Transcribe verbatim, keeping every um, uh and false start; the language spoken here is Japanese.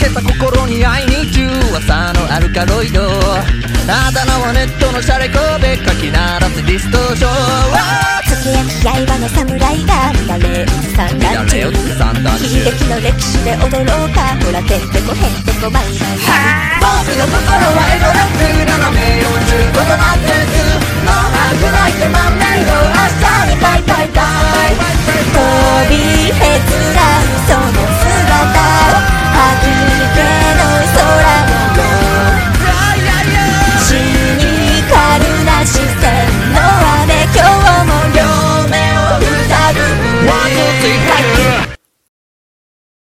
けた心に会いに中朝のアルカロイドあだ名はネットのシャレコでかき鳴らすディストーション月焼き刃の侍が乱れ散乱中悲劇の歴史で踊ろうかほらてんてこへんてこマイマイ僕の心はエゴレック斜めよんじゅうごどなってるもう危ないってまんねんよ明日にバイバイバイ飛び